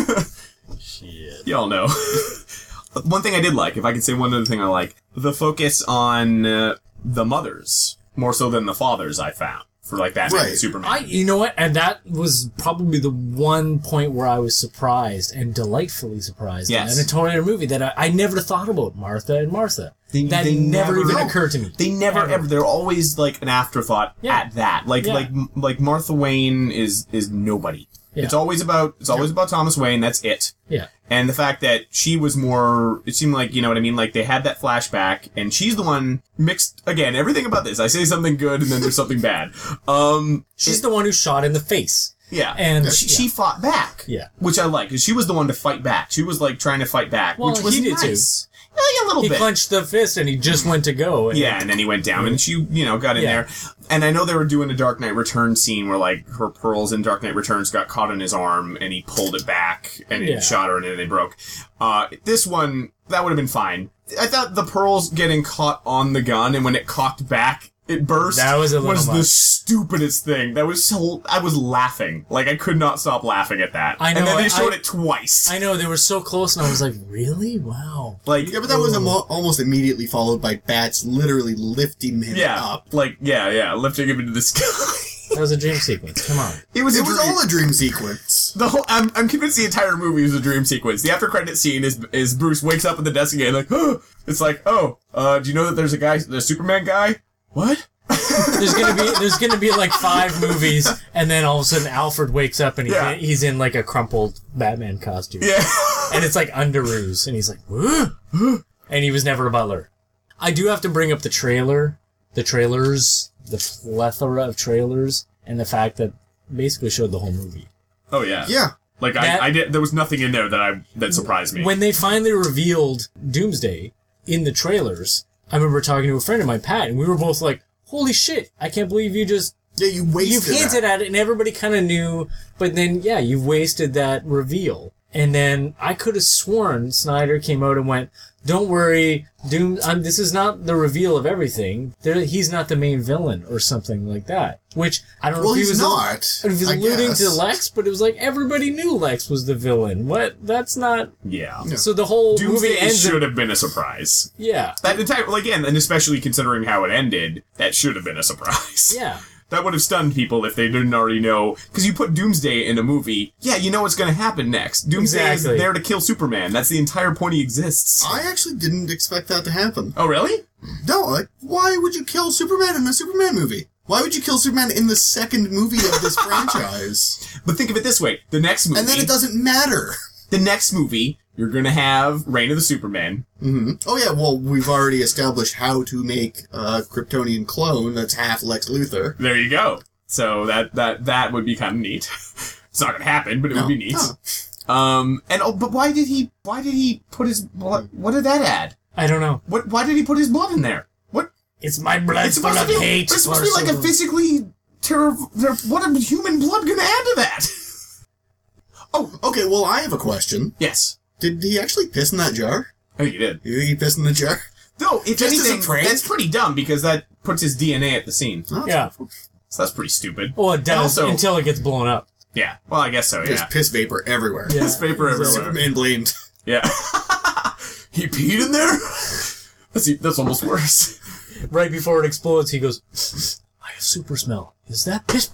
Shit. Y'all know. One thing I did like, if I could say one other thing I like, the focus on the mothers more so than the fathers. I found for like Batman and Right. Superman. You know what? And that was probably the one point where I was surprised and delightfully surprised Yes. in a Tony movie that I never thought about Martha and Martha. That they never even no. occurred to me. They never Ever. ever. They're always like an afterthought Yeah. at that. Like Yeah. like Martha Wayne is nobody. Yeah. It's always about Thomas Wayne. That's it. Yeah. And the fact that she was more, it seemed like, you know what I mean? Like, they had that flashback, and she's the one mixed, again, everything about this. I say something good, and then there's something bad. She's the one who shot in the face. Yeah. And she fought back. Yeah. Which I like, because she was the one to fight back. She was, like, trying to fight back, Well, which was he did too. nice. Like, a little He bit. clenched the fist and he just went to go. Yeah, and then he went down, and she, got in Yeah. there. And I know they were doing a Dark Knight Returns scene where, like, her pearls in Dark Knight Returns got caught in his arm, and he pulled it back, and it Yeah. shot her, and then they broke. This one, that would have been fine. I thought the pearls getting caught on the gun, and when it cocked back, it burst. That was a little the much. stupidest thing. That was so. I was laughing. Like, I could not stop laughing at that. I know, And then they I- showed it twice. I know, they were so close and I was like, really? Wow. Like, Yeah, but that was almost immediately followed by bats literally lifting him up. Like, lifting him into the sky. That was a dream sequence. Come on. It was It was all a dream sequence. The whole, I'm convinced the entire movie was a dream sequence. The after credit scene is Bruce wakes up at the desk again, like, oh, it's like, do you know that there's a guy, the Superman guy? What? There's gonna be like 5 movies, and then all of a sudden Alfred wakes up and he's in like a crumpled Batman costume. Yeah. And it's like Underoos, and he's like, "Huh?" And he was never a butler. I do have to bring up the trailers, the plethora of trailers, and the fact that basically showed the whole movie. Oh yeah. Yeah. Like I did. There was nothing in there that surprised me. When they finally revealed Doomsday in the trailers, I remember talking to a friend of mine, Pat, and we were both like, holy shit, I can't believe you just... Yeah, you wasted You've hinted that. at it, and everybody kind of knew, but then, yeah, you've wasted that reveal. And then I could have sworn Snyder came out and went, don't worry, Doom. This is not the reveal of everything. He's not the main villain or something like that. Which, I don't know Well, if he he's was... not, If he was I alluding guess. to Lex, but it was like everybody knew Lex was the villain. What? That's not... yeah. So the whole Doomsday movie ends... should have been a surprise. Yeah. That entire, well, again, and especially considering how it ended, that should have been a surprise. Yeah. That would have stunned people if they didn't already know. Because you put Doomsday in a movie, yeah, you know what's going to happen next. Doomsday Exactly. is there to kill Superman. That's the entire point he exists. I actually didn't expect that to happen. Oh, really? No, like, why would you kill Superman in a Superman movie? Why would you kill Superman in the second movie of this franchise? But think of it this way. The next movie... And then it doesn't matter. The next movie, you're going to have Reign of the Superman. Mm-hmm. Oh, yeah, well, we've already established how to make a Kryptonian clone that's half Lex Luthor. There you go. So that would be kind of neat. It's not going to happen, but it would be neat. But why did he put his blood... What did that add? I don't know. Why did he put his blood in there? What? It's my blood full of hate. It's supposed to be like a physically terrible... What is human blood going to add to that? Oh, okay, well, I have a question. Yes. Did he actually piss in that jar? Oh, you did. You think he pissed in the jar? No, if Just as a anything, prank? that's pretty dumb because that puts his DNA at the scene. Oh, Yeah. So that's pretty stupid. Well, it does also- until it gets blown up. Yeah. Well, I guess so, There's yeah. piss vapor everywhere. Yeah. Piss vapor everywhere. Superman blamed. Yeah. He peed in there? That's almost worse. Right before it explodes, he goes, I have super smell. Is that piss?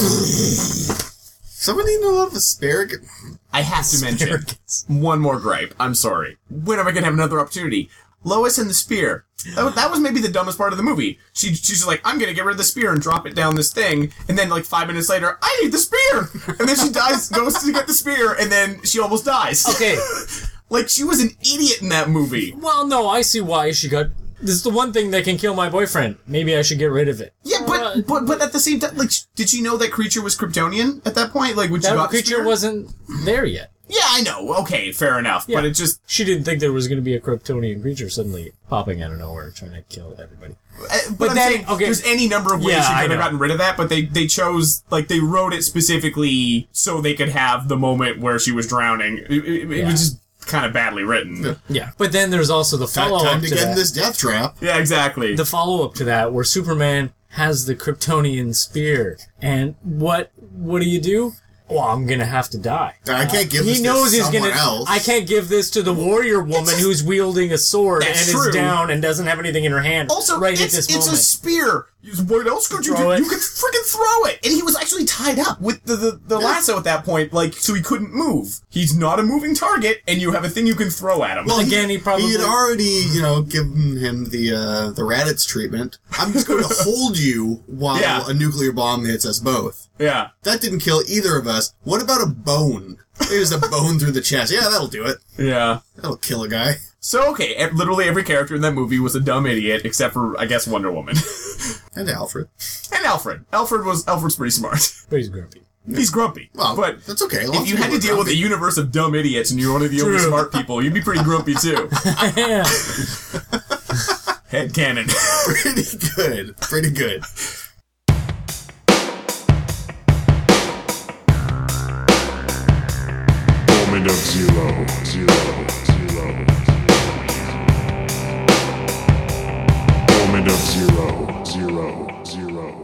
Somebody know a lot of asparagus? I have to mention Asparagus. one more gripe. I'm sorry. When am I going to have another opportunity? Lois and the spear. That was maybe the dumbest part of the movie. She's just like, I'm going to get rid of the spear and drop it down this thing. And then like 5 minutes later, I need the spear. And then she goes to get the spear, and then she almost dies. Okay. Like, she was an idiot in that movie. Well, no, I see why she got... This is the one thing that can kill my boyfriend. Maybe I should get rid of it. Yeah, but at the same time, like, did she know that creature was Kryptonian at that point? Like, when she That got the creature spear? wasn't there yet. Yeah, I know. Okay, fair enough. Yeah. But it just... She didn't think there was going to be a Kryptonian creature suddenly popping out of nowhere trying to kill everybody. But then, I'm saying, okay. there's any number of ways Yeah, she I could have know. gotten rid of that, but they chose, like, they wrote it specifically so they could have the moment where she was drowning. It was just kind of badly written. Yeah. But then there's also the follow-up Time to to get in that. this death trap. Yeah, exactly. The follow-up to that where Superman has the Kryptonian spear. And what do you do? Well, I'm gonna have to die. I can't give this He knows to he's someone gonna. else. I can't give this to the warrior woman who's wielding a sword and That's is true. down and doesn't have anything in her hand. Also, right it's at this a moment. spear. What else could you do? Throw it. You could freaking throw it. And he was actually tied up with the lasso at that point, like, so he couldn't move. He's not a moving target, and you have a thing you can throw at him. Well, Again, he probably- He had already, given him the Raditz treatment. I'm just going to hold you while Yeah. a nuclear bomb hits us both. Yeah. That didn't kill either of us. What about a bone? There's a bone through the chest. Yeah, that'll do it. Yeah. That'll kill a guy. So, okay, literally every character in that movie was a dumb idiot, except for, I guess, Wonder Woman. And Alfred. And Alfred. Alfred's pretty smart. But he's grumpy. He's grumpy. Well, but that's okay. if you had to deal with a universe of dumb idiots and you're one of the only True. smart people, you'd be pretty grumpy too. Yeah. Headcanon. Pretty good. Pretty good. Moment of zero. Moment of zero.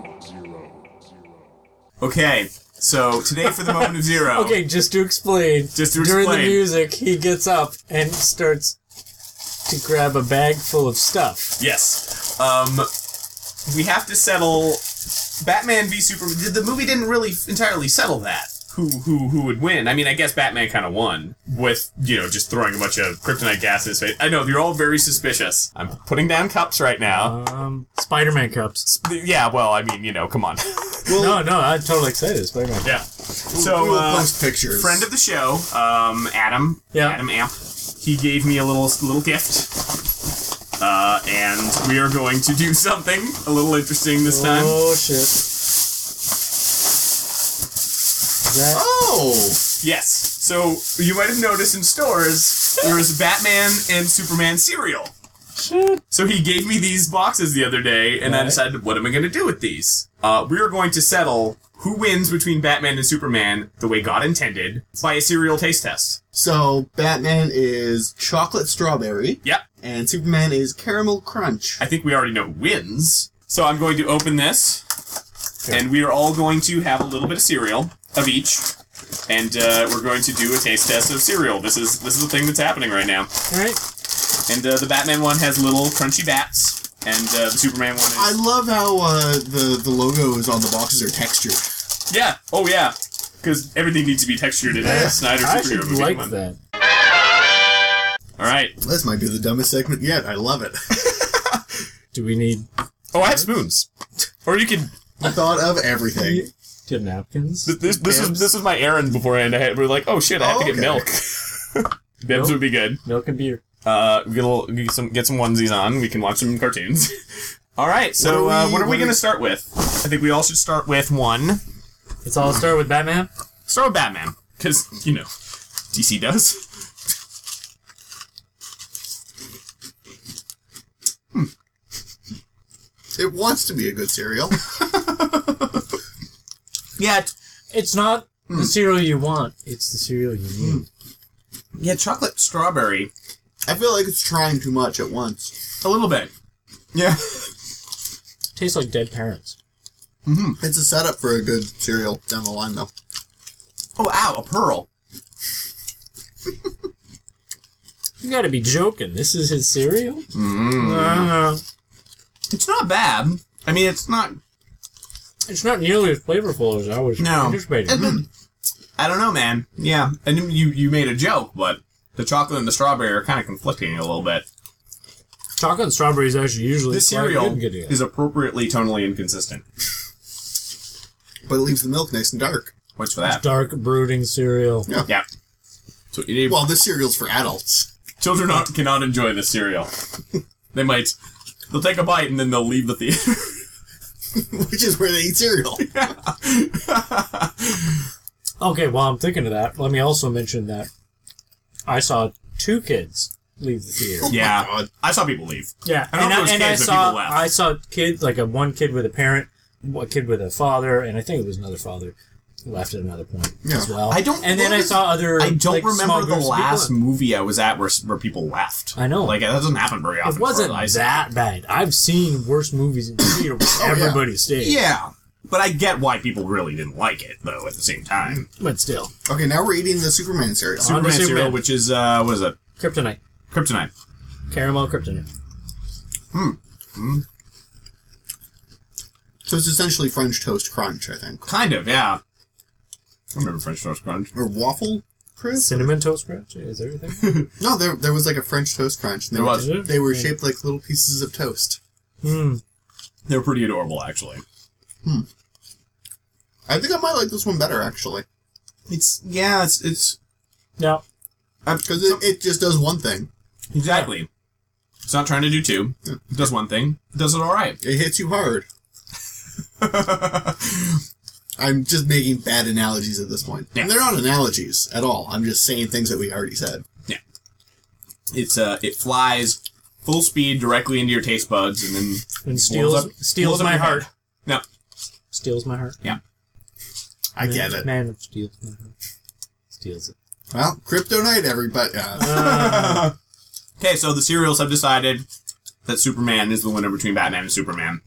Okay, so today for the moment of zero. Okay, just to explain. Just to During the explain. music, he gets up and starts to grab a bag full of stuff. Yes. We have to settle Batman v Superman. The movie didn't really entirely settle that. Who would win? I mean, I guess Batman kind of won with, just throwing a bunch of kryptonite gas in his face. I know, you're all very suspicious. I'm putting down cups right now. Spider-Man cups. Yeah, well, I mean, come on. No, I'm totally excited. Spider-Man. Yeah. So, We'll post pictures. friend of the show, Adam. Yeah. Adam Amp. He gave me a little gift. And we are going to do something a little interesting this time. Oh, shit. Is that... Oh! Yes. So, you might have noticed in stores, there was Batman and Superman cereal. Shit. So he gave me these boxes the other day, and I Right. decided, what am I going to do with these? We are going to settle who wins between Batman and Superman the way God intended by a cereal taste test. So, Batman is chocolate strawberry, Yep. and Superman is caramel crunch. I think we already know who wins. So I'm going to open this, and we are all going to have a little bit of cereal of each, and we're going to do a taste test of cereal. This is the thing that's happening right now. All right. And the Batman one has little crunchy bats, and the Superman one is... I love how the logos on the boxes are textured. Yeah. Oh, yeah. Because everything needs to be textured in a Snyder I superhero should movie. like Come on. that. All right. This might be the dumbest segment yet. I love it. Do we need... Oh, I have spoons. Or you can I thought of everything. Do you have napkins? This was my errand beforehand. We were like, oh shit, I have to get okay. milk. Bibs would be good. Milk and beer. Get some onesies on. We can watch some cartoons. All right, so what are we going to start with? I think we all should start with one. Let's all start with Batman. Start with Batman, because DC does. It wants to be a good cereal. Yeah, It's not the cereal you want. It's the cereal you need. yeah, chocolate strawberry, I feel like it's trying too much at once. a little bit. Yeah. Tastes like dead parents. It's a setup for a good cereal down the line, though. Oh, ow, a pearl. You gotta be joking. This is his cereal? It's not bad. I mean, it's not. It's not nearly as flavorful as I was anticipating. I don't know, man. Yeah, and you made a joke, but the chocolate and the strawberry are kind of conflicting a little bit. Chocolate and strawberries actually usually This quite cereal good together. is appropriately tonally inconsistent. But it leaves the milk nice and dark. What's for that? Dark brooding cereal. Yeah. So you need, Well, this cereal's for adults. children cannot enjoy this cereal. They'll take a bite and then they'll leave the theater. Which is where they eat cereal. Okay, while I'm thinking of that, let me also mention that I saw 2 kids leave the theater. Yeah, God. I saw people leave. Yeah, I don't know if it was kids, but people left. I saw kids, like one kid with a parent, one kid with a father, and I think it was another father left at another point as well. And then I saw other. I don't like, small remember the groups of last people. movie I was at where people left. I know. Like that doesn't happen very often. It wasn't for us. that bad. I've seen worse movies in the theater where everybody stayed. Yeah, but I get why people really didn't like it though. At the same time, But still. Okay, now we're eating the Superman cereal. Superman cereal, Superman. which is what is it? Kryptonite. Kryptonite. Caramel kryptonite. So it's essentially French Toast Crunch, I think. Kind of, yeah. I remember French Toast Crunch. Or Waffle Crisp? Cinnamon Toast Crunch? Is everything? No, there was like a French Toast Crunch. And There was. They were shaped like little pieces of toast. They're pretty adorable, actually. I think I might like this one better, actually. It's Yeah. Because it just does one thing. exactly. It's not trying to do 2. It does one thing. It does it all right. It hits you hard. I'm just making bad analogies at this point. Yeah. And they're not analogies at all. I'm just saying things that we already said. Yeah. It flies full speed directly into your taste buds and then And blows steals up my your heart. head. No. Steals my heart. Yeah. I get it. Man steals my heart. Steals it. Well, Kryptonite, everybody. Okay, so the cereals have decided that Superman is the winner between Batman and Superman.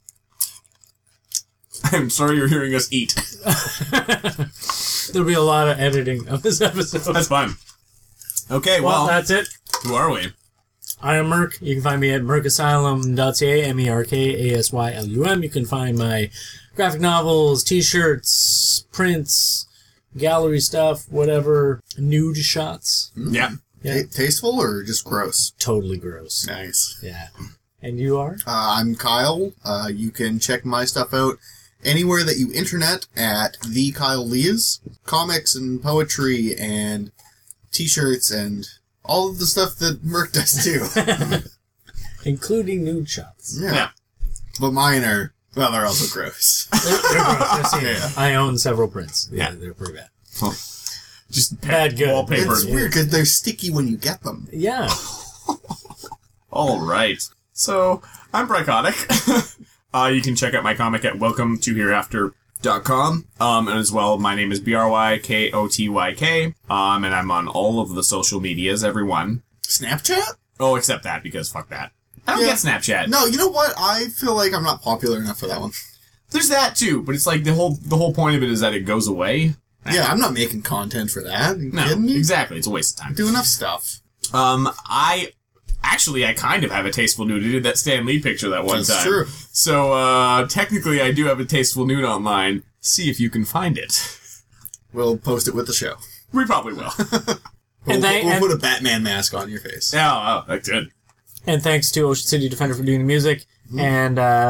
I'm sorry you're hearing us eat. There'll be a lot of editing of this episode. That's fine. Okay, Well, well, that's it. who are we? I am Merc. You can find me at mercasylum.ca, MERKASYLUM. You can find my graphic novels, t-shirts, prints, gallery stuff, whatever, nude shots. Yeah. Yeah. Tasteful or just gross? Totally gross. Nice. Yeah. And you are? I'm Kyle. You can check my stuff out anywhere that you internet at The Kyle Lees. Comics and poetry and t-shirts and all of the stuff that Merc does too. Including nude shots. Yeah. But mine are, well, they're also gross. They're gross. I've seen it. Yeah. I own several prints. Yeah. They're pretty bad. Just Bad good. wallpaper. It's weird because they're sticky when you get them. Yeah. All right. So, I'm Bryconic. You can check out my comic at welcometohereafter.com. And as well, my name is BRYKOTYK. And I'm on all of the social medias, everyone. Snapchat? Oh, except that, because fuck that. I don't Yeah. get Snapchat. No, you know what? I feel like I'm not popular enough for that one. There's that too, but it's like the whole point of it is that it goes away. Yeah, I'm not making content for that. Are you No, kidding me? exactly. It's a waste of I time. do enough stuff. I kind of have a tasteful nude. I did that Stan Lee picture that one That's time. true. So, technically I do have a tasteful nude online. See if you can find it. We'll post it with the show. We probably will. We'll put a Batman mask on your face. Oh, that's good. And thanks to Ocean City Defender for doing the music. And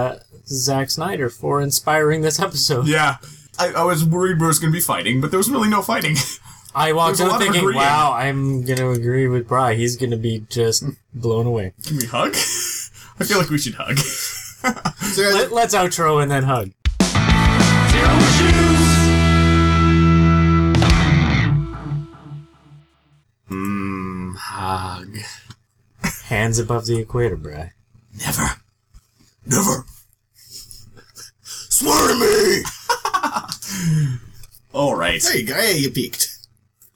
Zack Snyder for inspiring this episode. Yeah. I was worried we was going to be fighting, but there was really no fighting. I walked There's a out lot of thinking, agreeing. wow, I'm going to agree with Bri. He's going to be just blown away. Can we hug? I feel like we should hug. So, guys, Let's outro and then hug. Zero issues. Hug. Hands above the equator, Bri. Never. Swear to me! All right. there you go. Hey, you peeked.